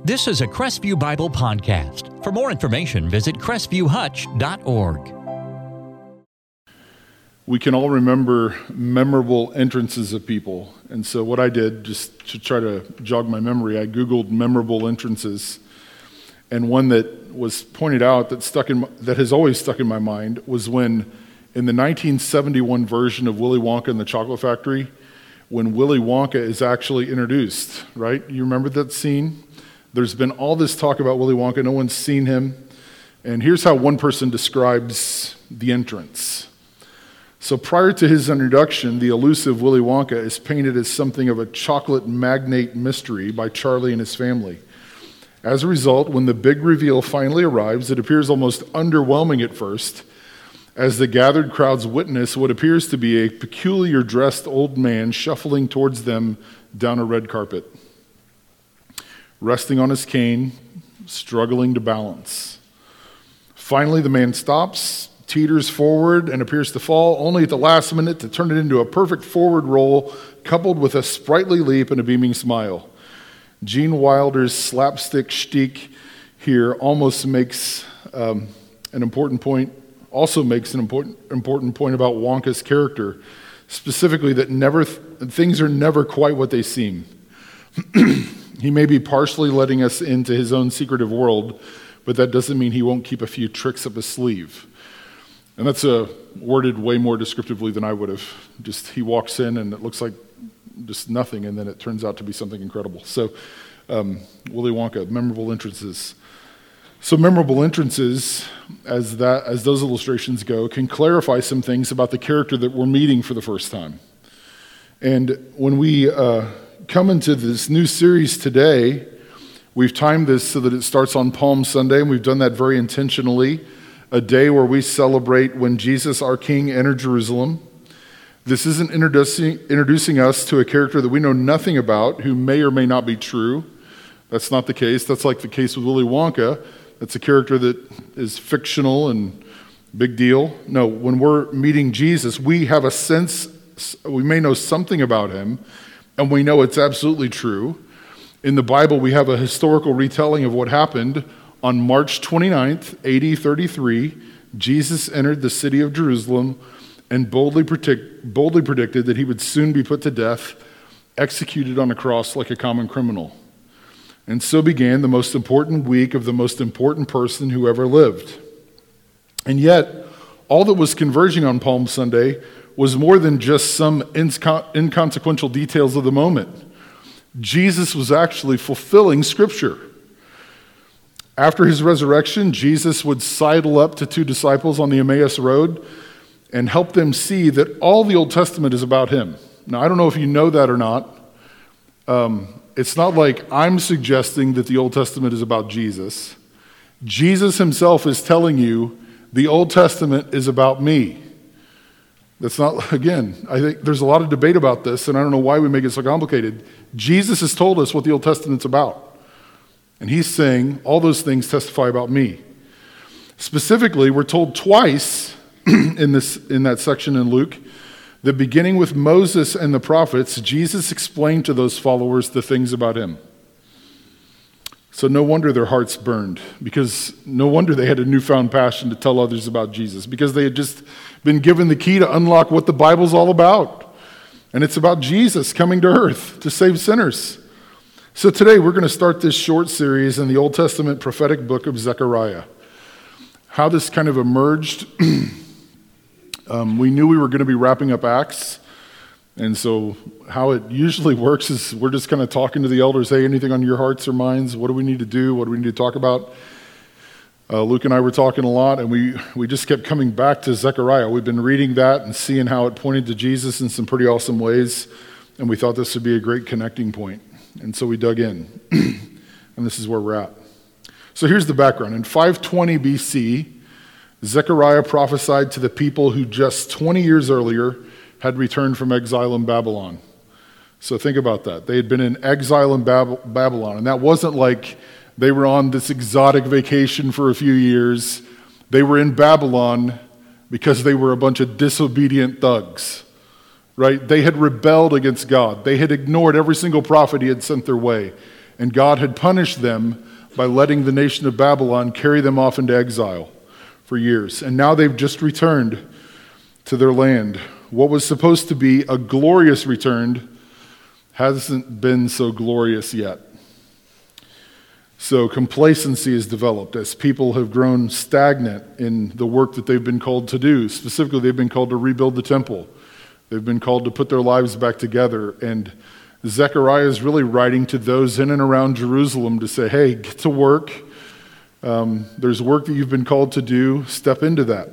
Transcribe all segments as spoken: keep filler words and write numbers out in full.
This is a Crestview Bible podcast. For more information, visit crestview hutch dot org. We can all remember memorable entrances of people. And so what I did, just to try to jog my memory, I Googled memorable entrances. And one that was pointed out that stuck in my, that has always stuck in my mind was when, in the nineteen seventy-one version of Willy Wonka and the Chocolate Factory, when Willy Wonka is actually introduced, right? You remember that scene? There's been all this talk about Willy Wonka. No one's seen him. And here's how one person describes the entrance. So prior to his introduction, the elusive Willy Wonka is painted as something of a chocolate magnate mystery by Charlie and his family. As a result, when the big reveal finally arrives, it appears almost underwhelming at first, as the gathered crowds witness what appears to be a peculiar dressed old man shuffling towards them down a red carpet, resting on his cane, struggling to balance. Finally, the man stops, teeters forward, and appears to fall, only at the last minute to turn it into a perfect forward roll, coupled with a sprightly leap and a beaming smile. Gene Wilder's slapstick shtick here almost makes um, an important point, also makes an important important point about Wonka's character, specifically that never th- things are never quite what they seem. He may be partially letting us into his own secretive world, but that doesn't mean he won't keep a few tricks up his sleeve. And that's uh, worded way more descriptively than I would have. Just he walks in and it looks like just nothing, and then it turns out to be something incredible. So um, Willy Wonka, memorable entrances. So memorable entrances, as that as those illustrations go, can clarify some things about the character that we're meeting for the first time. And when we uh, come into this new series today, we've timed this so that it starts on Palm Sunday, and we've done that very intentionally, a day where we celebrate when Jesus, our King, entered Jerusalem. This isn't introducing, introducing us to a character that we know nothing about, who may or may not be true. That's not the case. That's like the case with Willy Wonka. That's a character that is fictional and big deal. No, when we're meeting Jesus, we have a sense, we may know something about him, and we know it's absolutely true. In the Bible, we have a historical retelling of what happened. On March twenty-ninth, A D thirty-three, Jesus entered the city of Jerusalem and boldly, predict, boldly predicted that he would soon be put to death, executed on a cross like a common criminal. And so began the most important week of the most important person who ever lived. And yet, all that was converging on Palm Sunday was more than just some inco- inconsequential details of the moment. Jesus was actually fulfilling Scripture. After his resurrection, Jesus would sidle up to two disciples on the Emmaus Road and help them see that all the Old Testament is about him. Now, I don't know if you know that or not. Um, it's not like I'm suggesting that the Old Testament is about Jesus. Jesus himself is telling you the Old Testament is about me. That's not, again, I think there's a lot of debate about this, and I don't know why we make it so complicated. Jesus has told us what the Old Testament's about. And he's saying, all those things testify about me. Specifically, we're told twice in this in that section in Luke that beginning with Moses and the prophets, Jesus explained to those followers the things about him. So no wonder their hearts burned, because no wonder they had a newfound passion to tell others about Jesus, because they had just been given the key to unlock what the Bible's all about. And it's about Jesus coming to earth to save sinners. So today we're going to start this short series in the Old Testament prophetic book of Zechariah. How this kind of emerged, um, we knew we were going to be wrapping up Acts. And so how it usually works is we're just kind of talking to the elders, hey, anything on your hearts or minds? What do we need to do? What do we need to talk about? Uh, Luke and I were talking a lot, and we, we just kept coming back to Zechariah. We've been reading that and seeing how it pointed to Jesus in some pretty awesome ways, and we thought this would be a great connecting point. And so we dug in, and this is where we're at. So here's the background. In five twenty B C, Zechariah prophesied to the people who just twenty years earlier had returned from exile in Babylon. So think about that. They had been in exile in Bab- Babylon, and that wasn't like they were on this exotic vacation for a few years. They were in Babylon because they were a bunch of disobedient thugs, right? They had rebelled against God. They had ignored every single prophet he had sent their way. and God had punished them by letting the nation of Babylon carry them off into exile for years. And now they've just returned to their land. What was supposed to be a glorious return hasn't been so glorious yet. So complacency has developed as people have grown stagnant in the work that they've been called to do. Specifically, they've been called to rebuild the temple. They've been called to put their lives back together. And Zechariah is really writing to those in and around Jerusalem to say, hey, get to work. Um, there's work that you've been called to do. Step into that.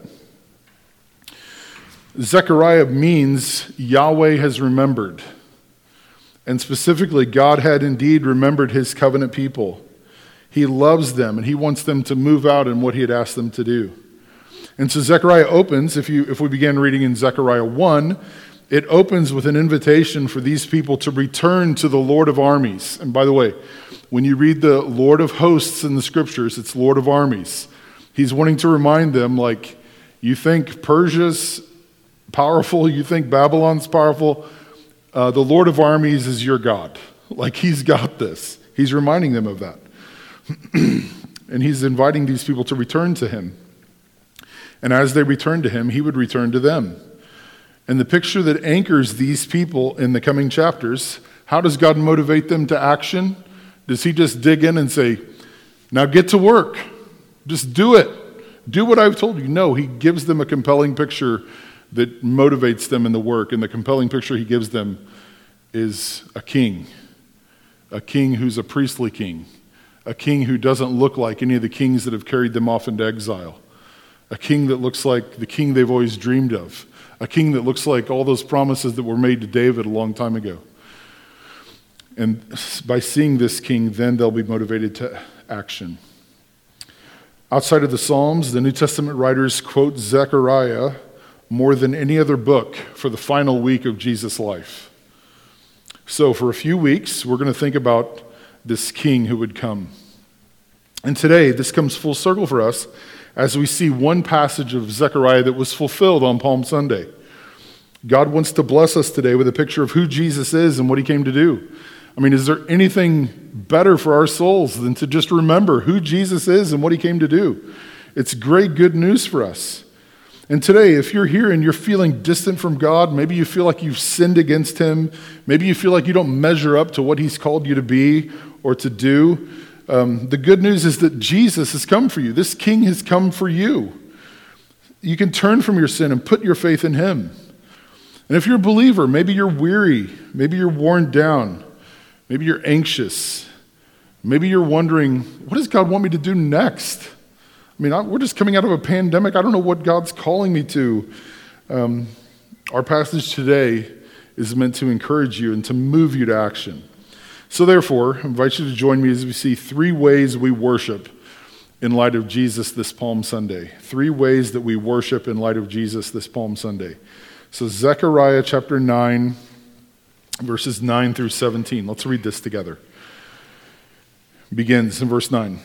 Zechariah means Yahweh has remembered. And specifically, God had indeed remembered his covenant people. He loves them, and he wants them to move out in what he had asked them to do. And so Zechariah opens, if you if we begin reading in Zechariah one, it opens with an invitation for these people to return to the Lord of armies. And by the way, when you read the Lord of hosts in the scriptures, it's Lord of armies. He's wanting to remind them, like, you think Persia's powerful, you think Babylon's powerful, uh, the Lord of armies is your God. Like, he's got this. He's reminding them of that. And he's inviting these people to return to him. And as they return to him, he would return to them. And the picture that anchors these people in the coming chapters, how does God motivate them to action? Does he just dig in and say, now get to work. Just do it. Do what I've told you. No, he gives them a compelling picture that motivates them in the work. And the compelling picture he gives them is a king. A king who's a priestly king. A king who doesn't look like any of the kings that have carried them off into exile. A king that looks like the king they've always dreamed of. A king that looks like all those promises that were made to David a long time ago. And by seeing this king, then they'll be motivated to action. Outside of the Psalms, the New Testament writers quote Zechariah more than any other book for the final week of Jesus' life. So for a few weeks, we're going to think about this king who would come. And today, this comes full circle for us as we see one passage of Zechariah that was fulfilled on Palm Sunday. God wants to bless us today with a picture of who Jesus is and what he came to do. I mean, is there anything better for our souls than to just remember who Jesus is and what he came to do? It's great good news for us. And today, if you're here and you're feeling distant from God, maybe you feel like you've sinned against him, maybe you feel like you don't measure up to what he's called you to be or to do, Um, the good news is that Jesus has come for you. This king has come for you. You can turn from your sin and put your faith in him. And if you're a believer, maybe you're weary, maybe you're worn down, maybe you're anxious, maybe you're wondering, what does God want me to do next? I mean, I, we're just coming out of a pandemic. I don't know what God's calling me to. Um, our passage today is meant to encourage you and to move you to action. So therefore, I invite you to join me as we see three ways we worship in light of Jesus this Palm Sunday. Three ways that we worship in light of Jesus this Palm Sunday. So Zechariah chapter nine, verses nine through seventeen. Let's read this together. Begins in verse nine.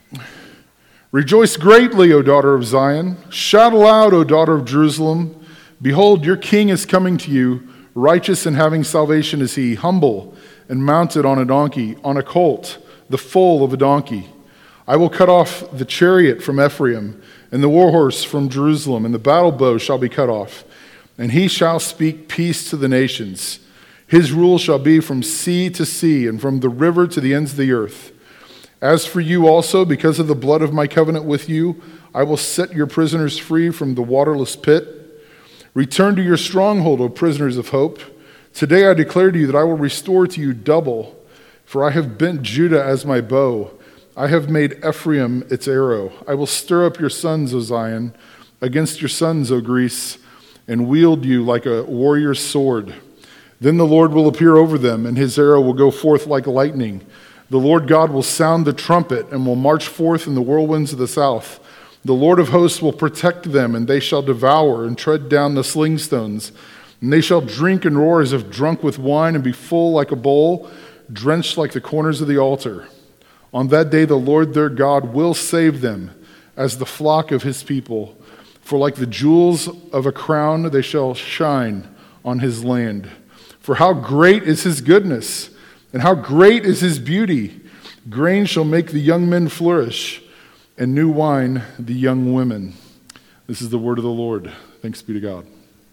Rejoice greatly, O daughter of Zion. Shout aloud, O daughter of Jerusalem. Behold, your king is coming to you. Righteous and having salvation is he, humble and mounted on a donkey, on a colt, the foal of a donkey. I will cut off the chariot from Ephraim, and the war horse from Jerusalem, and the battle bow shall be cut off. And he shall speak peace to the nations. His rule shall be from sea to sea, and from the river to the ends of the earth. As for you also, because of the blood of my covenant with you, I will set your prisoners free from the waterless pit. Return to your stronghold, O prisoners of hope. Today I declare to you that I will restore to you double, for I have bent Judah as my bow. I have made Ephraim its arrow. I will stir up your sons, O Zion, against your sons, O Greece, and wield you like a warrior's sword. Then the Lord will appear over them, and his arrow will go forth like lightning. The Lord God will sound the trumpet and will march forth in the whirlwinds of the south. The Lord of hosts will protect them, and they shall devour and tread down the slingstones. And they shall drink and roar as if drunk with wine and be full like a bowl, drenched like the corners of the altar. On that day the Lord their God will save them as the flock of his people. For like the jewels of a crown they shall shine on his land. For how great is his goodness, and how great is his beauty! Grain shall make the young men flourish, and new wine the young women. This is the word of the Lord. Thanks be to God.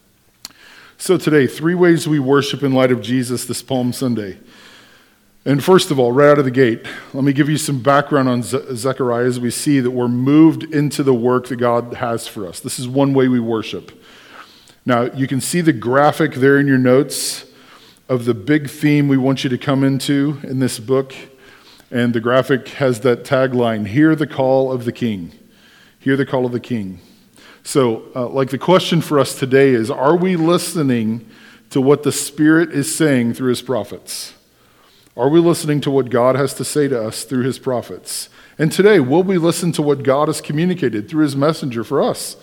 So today, three ways we worship in light of Jesus this Palm Sunday. And first of all, right out of the gate, let me give you some background on Ze- Zechariah as we see that we're moved into the work that God has for us. This is one way we worship. Now, you can see the graphic there in your notes of the big theme we want you to come into in this book. And the graphic has that tagline, "Hear the call of the King." Hear the call of the King. So, uh, like the question for us today is, are we listening to what the Spirit is saying through his prophets? Are we listening to what God has to say to us through his prophets? And today, will we listen to what God has communicated through his messenger for us?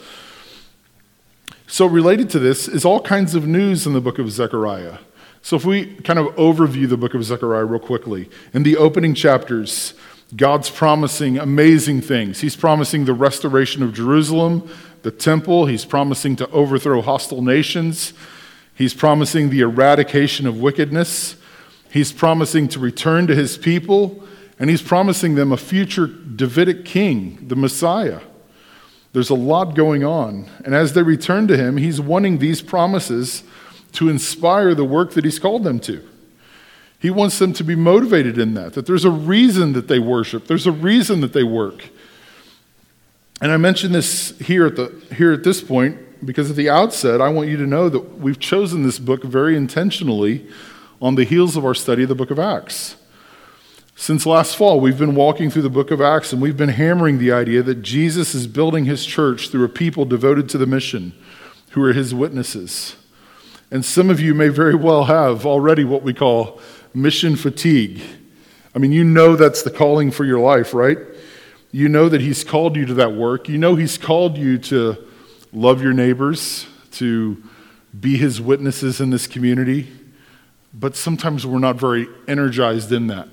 So related to this is all kinds of news in the book of Zechariah. So if we kind of overview the book of Zechariah real quickly, in the opening chapters, God's promising amazing things. He's promising the restoration of Jerusalem, the temple. He's promising to overthrow hostile nations. He's promising the eradication of wickedness. He's promising to return to his people, and he's promising them a future Davidic king, the Messiah. There's a lot going on, and as they return to him, he's wanting these promises to inspire the work that he's called them to. He wants them to be motivated in that, that there's a reason that they worship, there's a reason that they work. And I mention this here at the here at this point because at the outset, I want you to know that we've chosen this book very intentionally on the heels of our study of the book of Acts. Since last fall, we've been walking through the book of Acts, and we've been hammering the idea that Jesus is building his church through a people devoted to the mission, who are his witnesses. And some of you may very well have already what we call mission fatigue. I mean, you know that's the calling for your life, right? You know that he's called you to that work. You know he's called you to love your neighbors, to be his witnesses in this community. But sometimes we're not very energized in that.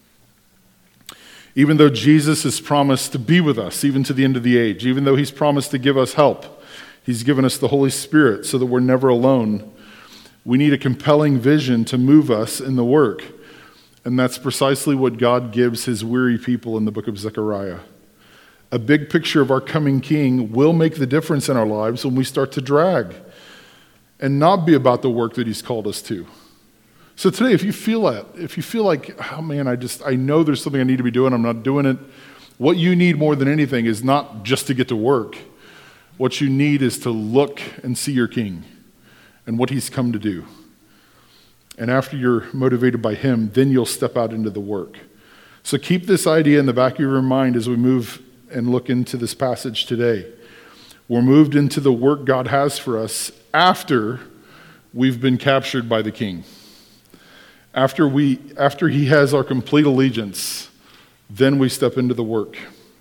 Even though Jesus has promised to be with us, even to the end of the age, even though he's promised to give us help, he's given us the Holy Spirit so that we're never alone. We need a compelling vision to move us in the work. And that's precisely what God gives his weary people in the book of Zechariah. A big picture of our coming King will make the difference in our lives when we start to drag and not be about the work that he's called us to. So today, if you feel that, if you feel like, oh man, I just, I know there's something I need to be doing, I'm not doing it, what you need more than anything is not just to get to work. What you need is to look and see your King and what he's come to do. And after you're motivated by him, then you'll step out into the work. So keep this idea in the back of your mind as we move and look into this passage today. We're moved into the work God has for us after we've been captured by the King. After we, after he has our complete allegiance, then we step into the work.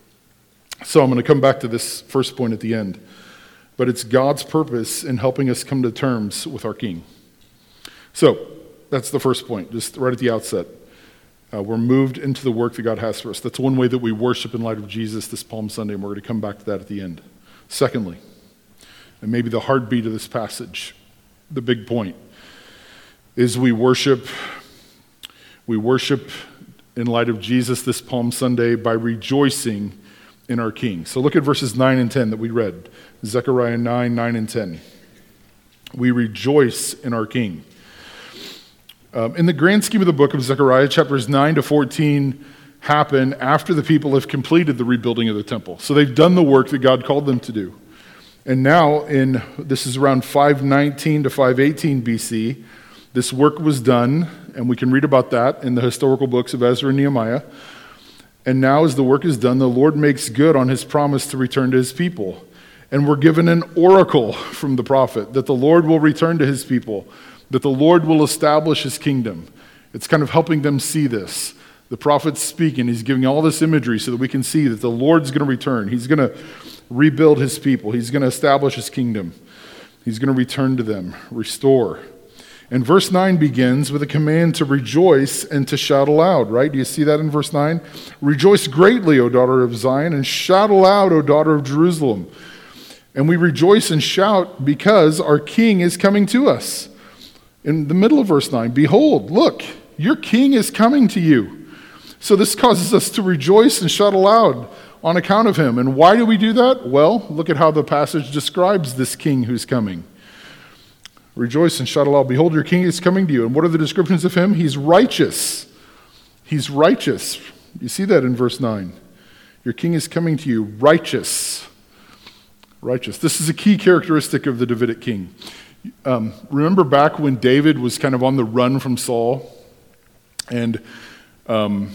So I'm going to come back to this first point at the end. But it's God's purpose in helping us come to terms with our King. So that's the first point, just right at the outset. Uh, we're moved into the work that God has for us. That's one way that we worship in light of Jesus this Palm Sunday, and we're going to come back to that at the end. Secondly, and maybe the heartbeat of this passage, the big point, is we worship, we worship in light of Jesus this Palm Sunday by rejoicing in our King. So look at verses nine and ten that we read. Zechariah nine, nine and ten. We rejoice in our King. Um, in the grand scheme of the book of Zechariah, chapters nine to fourteen happen after the people have completed the rebuilding of the temple. So they've done the work that God called them to do. And now, in this is around five nineteen to five eighteen B C, this work was done, and we can read about that in the historical books of Ezra and Nehemiah. And now, as the work is done, the Lord makes good on his promise to return to his people. And we're given an oracle from the prophet that the Lord will return to his people, that the Lord will establish his kingdom. It's kind of helping them see this. The prophet's speaking, he's giving all this imagery so that we can see that the Lord's going to return. He's going to rebuild his people. He's going to establish his kingdom. He's going to return to them, restore. And verse nine begins with a command to rejoice and to shout aloud, right? Do you see that in verse nine? Rejoice greatly, O daughter of Zion, and shout aloud, O daughter of Jerusalem. And we rejoice and shout because our King is coming to us. In the middle of verse nine, behold, look, your King is coming to you. So this causes us to rejoice and shout aloud on account of him. And why do we do that? Well, look at how the passage describes this king who's coming. Rejoice and shout aloud. Behold, your king is coming to you. And what are the descriptions of him? He's righteous. He's righteous. You see that in verse nine. Your king is coming to you, righteous. Righteous. This is a key characteristic of the Davidic king. Um, remember back when David was kind of on the run from Saul? And um,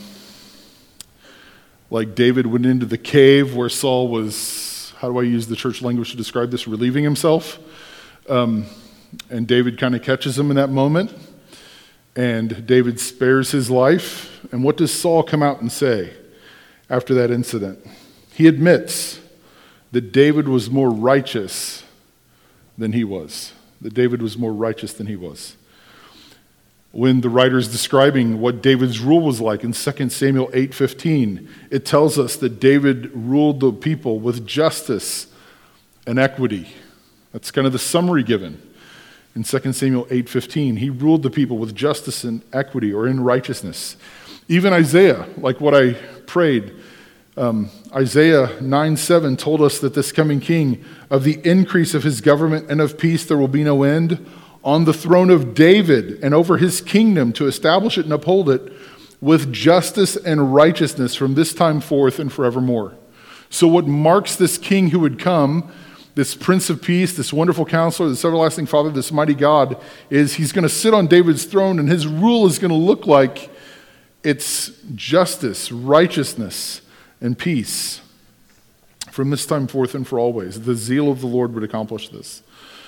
like David went into the cave where Saul was, how do I use the church language to describe this, relieving himself? Um, and David kind of catches him in that moment. And David spares his life. And what does Saul come out and say after that incident? He admits that David was more righteous than he was. That David was more righteous than he was. When the writer's describing what David's rule was like in Second Samuel eight fifteen, it tells us that David ruled the people with justice and equity. That's kind of the summary given. In Second Samuel eight fifteen, he ruled the people with justice and equity, or in righteousness. Even Isaiah, like what I prayed, um, Isaiah nine seven told us that this coming king, of the increase of his government and of peace there will be no end, on the throne of David and over his kingdom, to establish it and uphold it with justice and righteousness from this time forth and forevermore. So what marks this king who would come, this Prince of Peace, this wonderful counselor, this everlasting Father, this mighty God, is he's going to sit on David's throne, and his rule is going to look like it's justice, righteousness, and peace from this time forth and for always. The zeal of the Lord would accomplish this.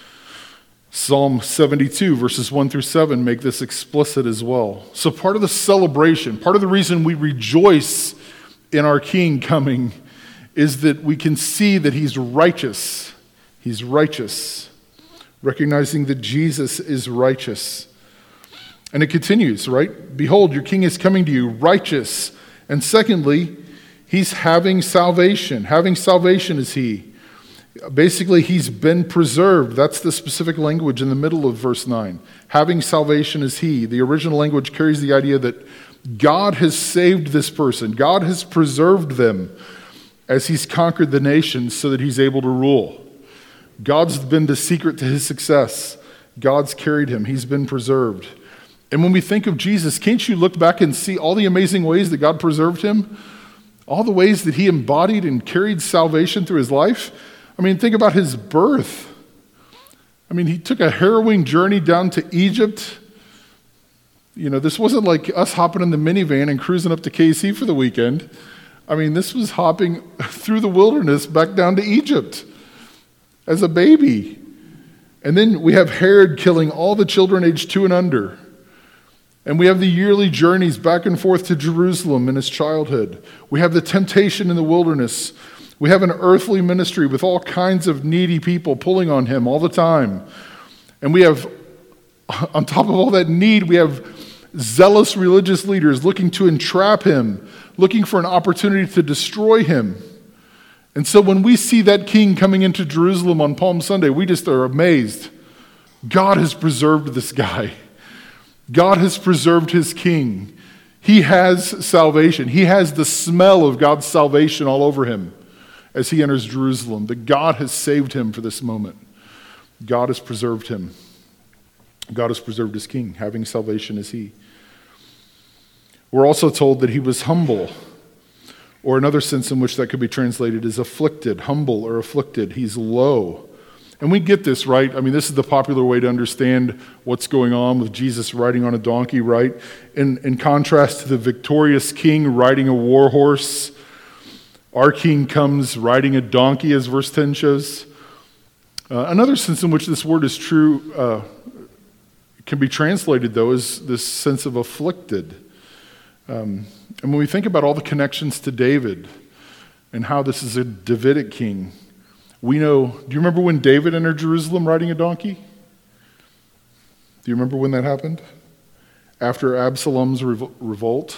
Psalm seventy-two, verses one through seven make this explicit as well. So part of the celebration, part of the reason we rejoice in our King coming is that we can see that he's righteous. He's righteous, recognizing that Jesus is righteous. And it continues, right? Behold, your king is coming to you, righteous. And secondly, he's having salvation. Having salvation is he. Basically, he's been preserved. That's the specific language in the middle of verse nine. Having salvation is he. The original language carries the idea that God has saved this person. God has preserved them as he's conquered the nations so that he's able to rule. God's been the secret to his success. God's carried him. He's been preserved. And when we think of Jesus, can't you look back and see all the amazing ways that God preserved him? All the ways that he embodied and carried salvation through his life? I mean, think about his birth. I mean, he took a harrowing journey down to Egypt. You know, this wasn't like us hopping in the minivan and cruising up to K C for the weekend. I mean, this was hopping through the wilderness back down to Egypt as a baby. And then we have Herod killing all the children aged two and under. And we have the yearly journeys back and forth to Jerusalem in his childhood. We have the temptation in the wilderness. We have an earthly ministry with all kinds of needy people pulling on him all the time. And we have, on top of all that need, we have zealous religious leaders looking to entrap him, looking for an opportunity to destroy him. And so when we see that king coming into Jerusalem on Palm Sunday, we just are amazed. God has preserved this guy. God has preserved his king. He has salvation. He has the smell of God's salvation all over him as he enters Jerusalem. That God has saved him for this moment. God has preserved him. God has preserved his king. Having salvation is he. We're also told that he was humble, or another sense in which that could be translated is afflicted, humble or afflicted. He's low. And we get this, right? I mean, this is the popular way to understand what's going on with Jesus riding on a donkey, right? In, in contrast to the victorious king riding a war horse, our king comes riding a donkey, as verse ten shows. Uh, another sense in which this word is true, uh, can be translated, though, is this sense of afflicted. Um, and when we think about all the connections to David and how this is a Davidic king, we know, do you remember when David entered Jerusalem riding a donkey? Do you remember when that happened? After Absalom's revol- revolt,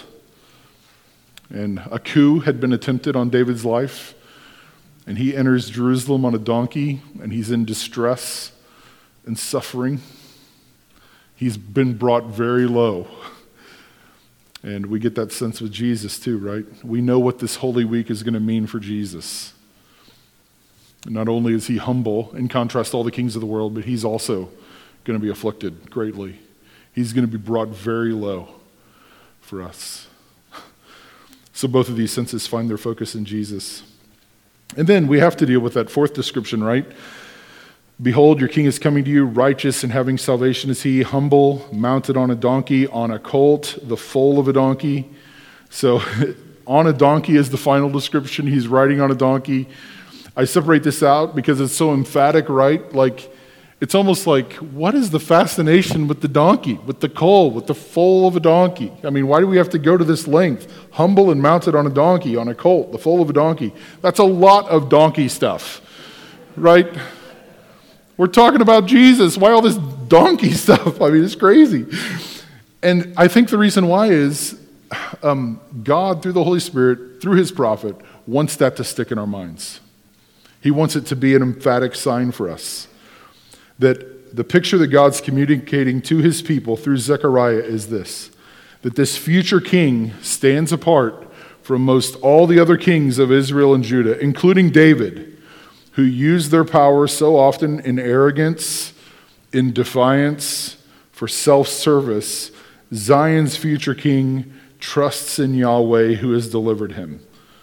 and a coup had been attempted on David's life, and he enters Jerusalem on a donkey, and he's in distress and suffering. He's been brought very low. And we get that sense with Jesus too, right? We know what this Holy Week is going to mean for Jesus. Not only is he humble, in contrast to all the kings of the world, but he's also going to be afflicted greatly. He's going to be brought very low for us. So both of these senses find their focus in Jesus. And then we have to deal with that fourth description, right? Behold, your king is coming to you, righteous and having salvation is he, humble, mounted on a donkey, on a colt, the foal of a donkey. So on a donkey is the final description. He's riding on a donkey. I separate this out because it's so emphatic, right? Like, it's almost like, what is the fascination with the donkey, with the colt, with the foal of a donkey? I mean, why do we have to go to this length? Humble and mounted on a donkey, on a colt, the foal of a donkey. That's a lot of donkey stuff, right? We're talking about Jesus. Why all this donkey stuff? I mean, it's crazy. And I think the reason why is um, God, through the Holy Spirit, through his prophet, wants that to stick in our minds. He wants it to be an emphatic sign for us that the picture that God's communicating to his people through Zechariah is this, that this future king stands apart from most all the other kings of Israel and Judah, including David, who used their power so often in arrogance, in defiance, for self-service. Zion's future king trusts in Yahweh who has delivered him.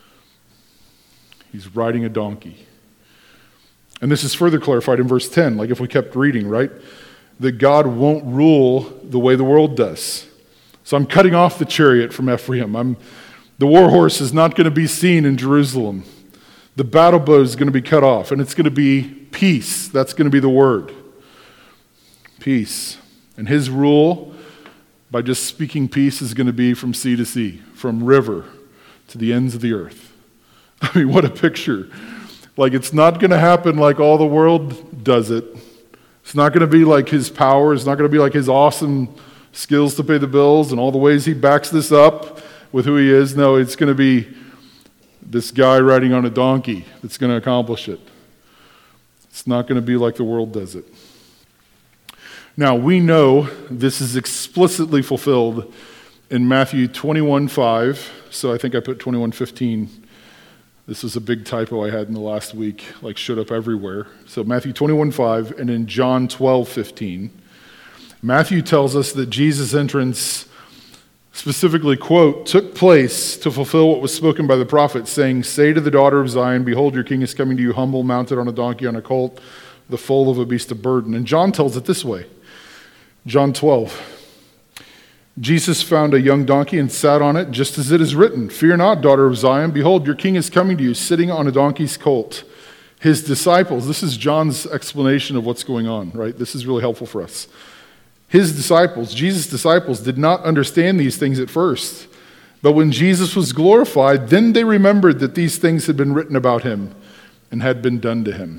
He's riding a donkey. And this is further clarified in verse ten, like if we kept reading, right? That God won't rule the way the world does. So I'm cutting off the chariot from Ephraim. I'm, the war horse is not going to be seen in Jerusalem. The battle bow is going to be cut off, and it's going to be peace. That's going to be the word. Peace. And his rule, by just speaking peace, is going to be from sea to sea, from river to the ends of the earth. I mean, what a picture. Like, it's not going to happen like all the world does it. It's not going to be like his power. It's not going to be like his awesome skills to pay the bills and all the ways he backs this up with who he is. No, it's going to be this guy riding on a donkey that's going to accomplish it. It's not going to be like the world does it. Now, we know this is explicitly fulfilled in Matthew twenty-one five. So I think I put twenty-one fifteen. This was a big typo I had in the last week, like showed up everywhere. So Matthew twenty-one five, and in John twelve fifteen. Matthew tells us that Jesus' entrance specifically, quote, took place to fulfill what was spoken by the prophet, saying, say to the daughter of Zion, behold, your king is coming to you humble, mounted on a donkey, on a colt, the foal of a beast of burden. And John tells it this way. John twelve. Jesus found a young donkey and sat on it, just as it is written, fear not, daughter of Zion, behold, your king is coming to you, sitting on a donkey's colt. His disciples, this is John's explanation of what's going on, right? This is really helpful for us. His disciples, Jesus' disciples, did not understand these things at first. But when Jesus was glorified, then they remembered that these things had been written about him and had been done to him.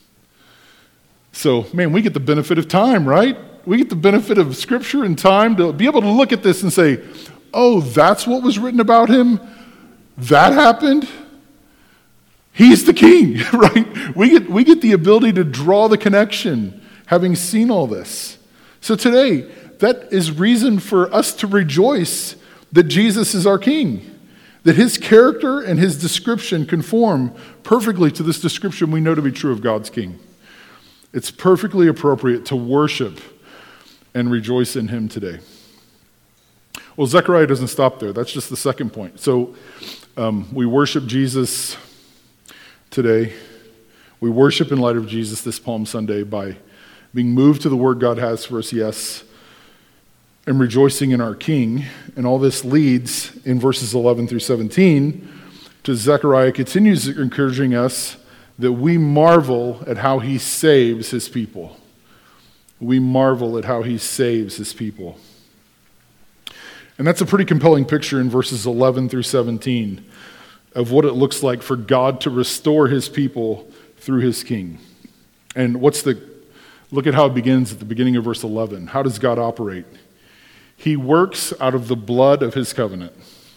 So, man, we get the benefit of time, right? We get the benefit of Scripture and time to be able to look at this and say, oh, that's what was written about him? That happened? He's the king, right? We get, we get the ability to draw the connection, having seen all this. So today, that is reason for us to rejoice that Jesus is our king, that his character and his description conform perfectly to this description we know to be true of God's king. It's perfectly appropriate to worship and rejoice in him today. Well, Zechariah doesn't stop there. That's just the second point. So um, we worship Jesus today. We worship in light of Jesus this Palm Sunday by being moved to the word God has for us, yes, and rejoicing in our King. And all this leads in verses eleven through seventeen to Zechariah continues encouraging us that we marvel at how he saves his people. We marvel at how he saves his people. And that's a pretty compelling picture in verses eleven through seventeen of what it looks like for God to restore his people through his king. And what's the Look at how it begins at the beginning of verse eleven. How does God operate? He works out of the blood of his covenant.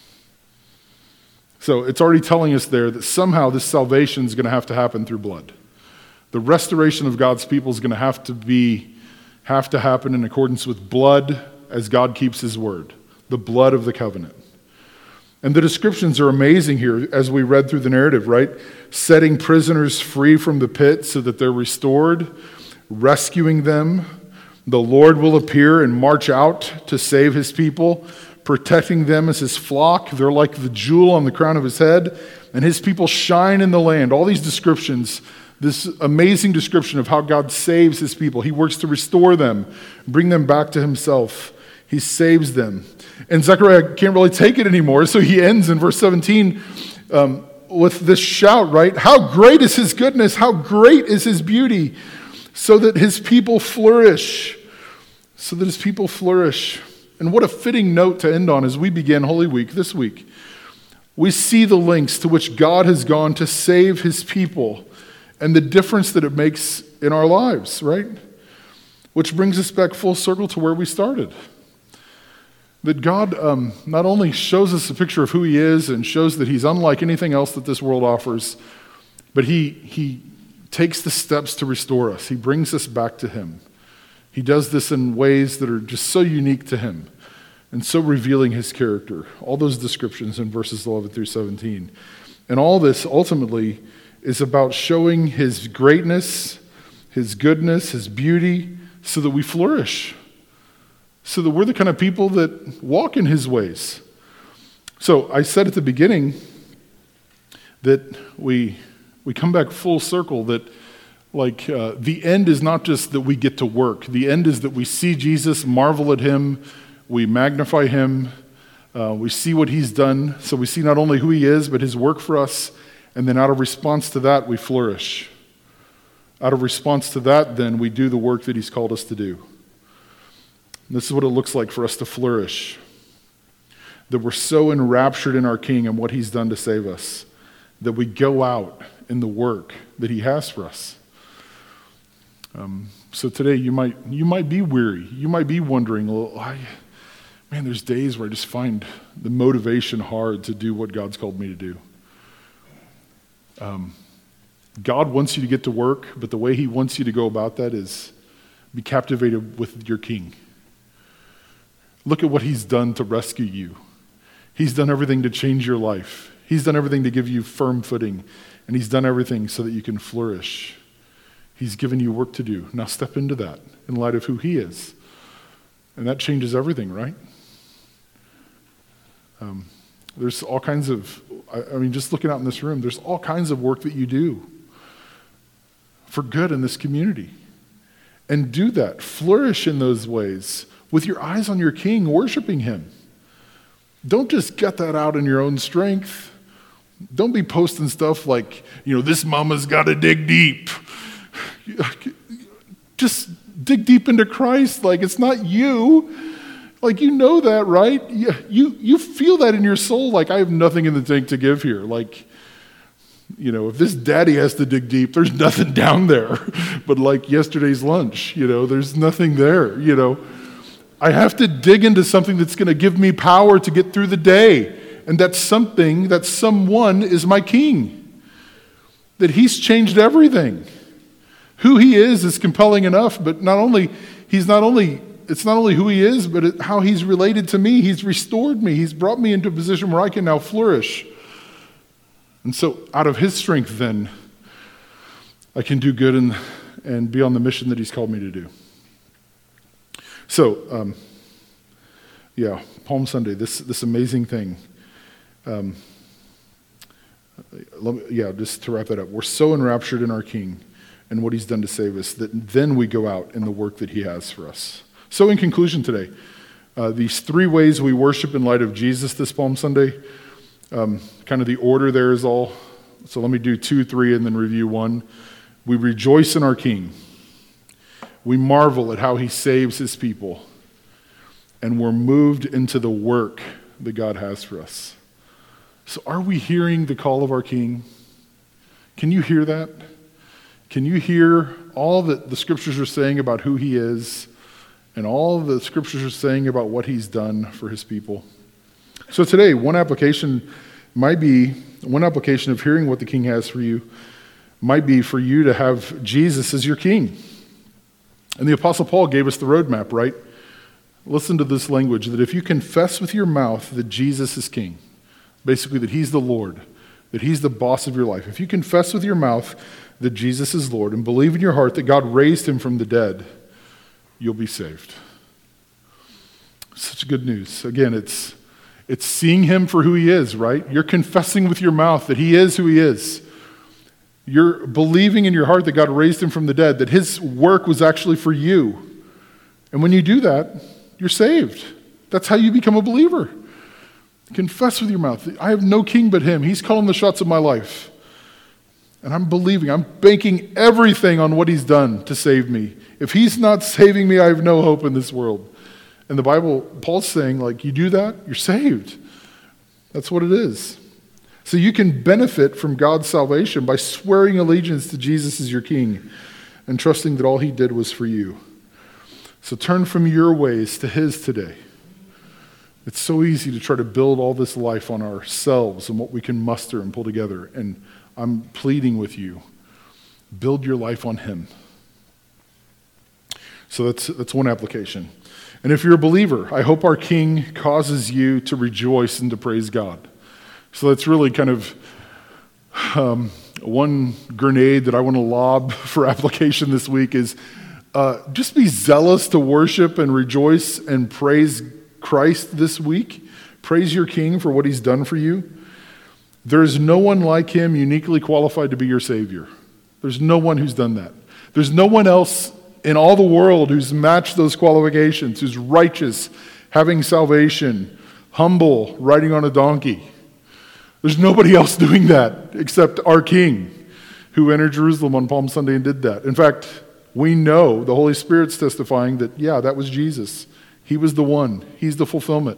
So it's already telling us there that somehow this salvation is going to have to happen through blood. The restoration of God's people is going to have to be, have to happen in accordance with blood as God keeps his word. the blood of the covenant. And the descriptions are amazing here as we read through the narrative, right? Setting prisoners free from the pit so that they're restored, rescuing them. The Lord will appear and march out to save his people, protecting them as his flock. They're like the jewel on the crown of his head, and his people shine in the land. All these descriptions, this amazing description of how God saves his people. He works to restore them, bring them back to himself. He saves them. And Zechariah can't really take it anymore, so he ends in verse seventeen um, with this shout, right? How great is his goodness, how great is his beauty, so that his people flourish, so that his people flourish. And what a fitting note to end on as we begin Holy Week this week. We see the lengths to which God has gone to save his people and the difference that it makes in our lives, right? Which brings us back full circle to where we started. That God um, not only shows us a picture of who he is and shows that he's unlike anything else that this world offers, but he, he takes the steps to restore us. He brings us back to him. He does this in ways that are just so unique to him and so revealing his character. All those descriptions in verses eleven through seventeen. And all this ultimately is about showing his greatness, his goodness, his beauty, so that we flourish. So that we're the kind of people that walk in his ways. So I said at the beginning that we we come back full circle, that like uh, the end is not just that we get to work. The end is that we see Jesus, marvel at him, we magnify him, uh, we see what he's done. So we see not only who he is, but his work for us. And then out of response to that, we flourish. Out of response to that, then we do the work that he's called us to do. This is what it looks like for us to flourish. That we're so enraptured in our King and what he's done to save us, that we go out in the work that he has for us. Um, so today you might you might be weary. You might be wondering, well, I, man, there's days where I just find the motivation hard to do what God's called me to do. Um, God wants you to get to work, but the way he wants you to go about that is be captivated with your King. Look at what he's done to rescue you. He's done everything to change your life. He's done everything to give you firm footing, and he's done everything so that you can flourish. He's given you work to do. Now step into that in light of who he is. And that changes everything, right? Um, there's all kinds of, I, I mean, just looking out in this room, there's all kinds of work that you do for good in this community. And do that. Flourish in those ways with your eyes on your King, worshiping him. Don't just get that out in your own strength. Don't be posting stuff like, you know, this mama's got to dig deep. Just dig deep into Christ. Like, it's not you. Like, you know that, right? You, you, you feel that in your soul. Like, I have nothing in the tank to give here. Like, you know, if this daddy has to dig deep, there's nothing down there. But like yesterday's lunch, you know, there's nothing there, you know. I have to dig into something that's going to give me power to get through the day. And that something, that someone is my King. That he's changed everything. Who he is is compelling enough, but not only, he's not only, it's not only who he is, but it, how he's related to me. He's restored me. He's brought me into a position where I can now flourish. And so out of his strength then, I can do good and, and be on the mission that he's called me to do. So, um, yeah, Palm Sunday, this this amazing thing. Um, let me, yeah, just to wrap that up. We're so enraptured in our King and what he's done to save us that then we go out in the work that he has for us. So in conclusion today, uh, these three ways we worship in light of Jesus this Palm Sunday, um, kind of the order there is all. So let me do two, three, and then review one. We rejoice in our King. We marvel at how he saves his people. And we're moved into the work that God has for us. So are we hearing the call of our King? Can you hear that? Can you hear all that the scriptures are saying about who he is and all the scriptures are saying about what he's done for his people? So today, one application might be, one application of hearing what the King has for you might be for you to have Jesus as your King. And the Apostle Paul gave us the roadmap, right? Listen to this language, that if you confess with your mouth that Jesus is king, basically that he's the Lord, that he's the boss of your life. If you confess with your mouth that Jesus is Lord and believe in your heart that God raised him from the dead, you'll be saved. Such good news. Again, it's it's seeing him for who he is, right? You're confessing with your mouth that he is who he is. You're believing in your heart that God raised him from the dead, that his work was actually for you. And when you do that, you're saved. That's how you become a believer. Confess with your mouth. I have no king but him. He's calling the shots of my life. And I'm believing. I'm banking everything on what he's done to save me. If he's not saving me, I have no hope in this world. And the Bible, Paul's saying, like, you do that, you're saved. That's what it is. So you can benefit from God's salvation by swearing allegiance to Jesus as your king and trusting that all he did was for you. So turn from your ways to his today. It's so easy to try to build all this life on ourselves and what we can muster and pull together. And I'm pleading with you, build your life on him. So that's that's one application. And if you're a believer, I hope our King causes you to rejoice and to praise God. So that's really kind of um, one grenade that I want to lob for application this week is uh, just be zealous to worship and rejoice and praise Christ this week. Praise your King for what he's done for you. There's no one like him uniquely qualified to be your Savior. There's no one who's done that. There's no one else in all the world who's matched those qualifications, who's righteous, having salvation, humble, riding on a donkey. There's nobody else doing that except our King who entered Jerusalem on Palm Sunday and did that. In fact, we know the Holy Spirit's testifying that, yeah, that was Jesus. He was the one. He's the fulfillment.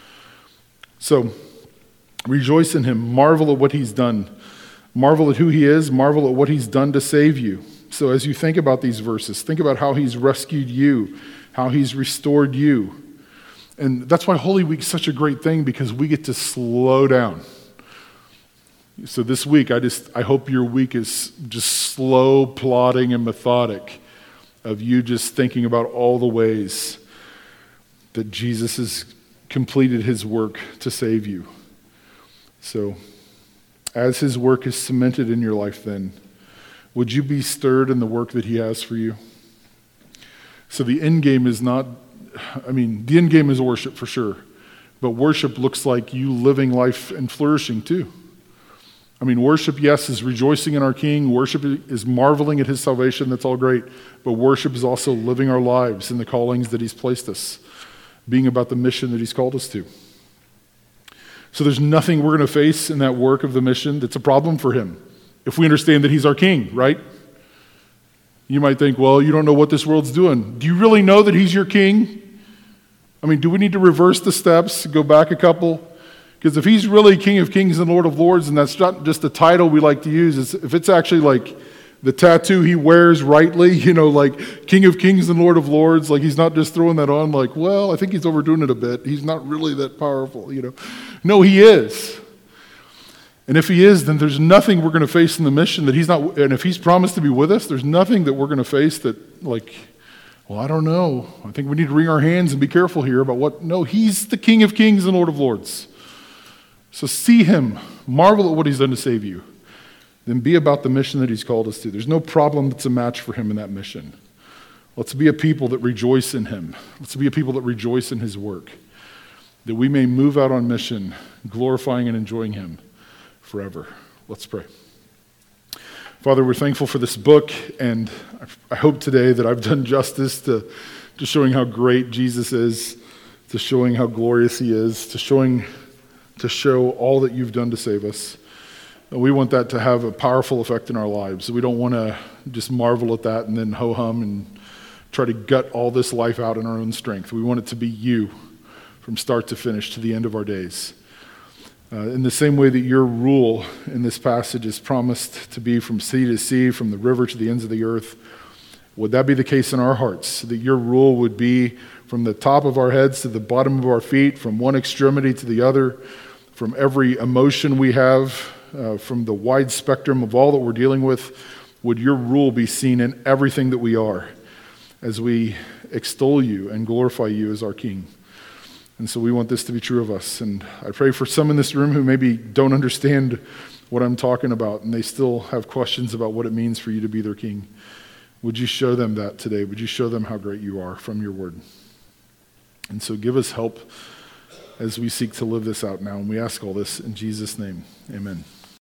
So, rejoice in him. Marvel at what he's done. Marvel at who he is. Marvel at what he's done to save you. So as you think about these verses, think about how he's rescued you, how he's restored you. And that's why Holy Week's such a great thing, because we get to slow down. So this week, I just I hope your week is just slow, plodding, and methodic of you just thinking about all the ways that Jesus has completed his work to save you. So as his work is cemented in your life then, would you be stirred in the work that he has for you? So the end game is not, I mean, the end game is worship for sure. But worship looks like you living life and flourishing too. I mean, worship, yes, is rejoicing in our King. Worship is marveling at his salvation. That's all great. But worship is also living our lives in the callings that he's placed us, being about the mission that he's called us to. So there's nothing we're going to face in that work of the mission that's a problem for him. If we understand that he's our King, right? You might think, well, you don't know what this world's doing. Do you really know that he's your King? I mean, do we need to reverse the steps, go back a couple? Because if he's really King of Kings and Lord of Lords, and that's not just the title we like to use, it's, if it's actually like the tattoo he wears rightly, you know, like King of Kings and Lord of Lords, like he's not just throwing that on like, well, I think he's overdoing it a bit. He's not really that powerful, you know. No, he is. And if he is, then there's nothing we're going to face in the mission that he's not, and if he's promised to be with us, there's nothing that we're going to face that, like, well, I don't know. I think we need to wring our hands and be careful here about what, no, he's the King of Kings and Lord of Lords. So see him, marvel at what he's done to save you, then be about the mission that he's called us to. There's no problem that's a match for him in that mission. Let's be a people that rejoice in him. Let's be a people that rejoice in his work, that we may move out on mission, glorifying and enjoying him forever. Let's pray. Father, we're thankful for this book, and I hope today that I've done justice to, to showing how great Jesus is, to showing how glorious he is, to showing to show all that you've done to save us. And we want that to have a powerful effect in our lives. We don't want to just marvel at that and then ho-hum and try to gut all this life out in our own strength. We want it to be you from start to finish to the end of our days. Uh, in the same way that your rule in this passage is promised to be from sea to sea, from the river to the ends of the earth, would that be the case in our hearts? That your rule would be from the top of our heads to the bottom of our feet, from one extremity to the other, from every emotion we have, uh, from the wide spectrum of all that we're dealing with, would your rule be seen in everything that we are as we extol you and glorify you as our King. And so we want this to be true of us. And I pray for some in this room who maybe don't understand what I'm talking about, and they still have questions about what it means for you to be their King. Would you show them that today? Would you show them how great you are from your word? And so give us help as we seek to live this out now. And we ask all this in Jesus' name. Amen.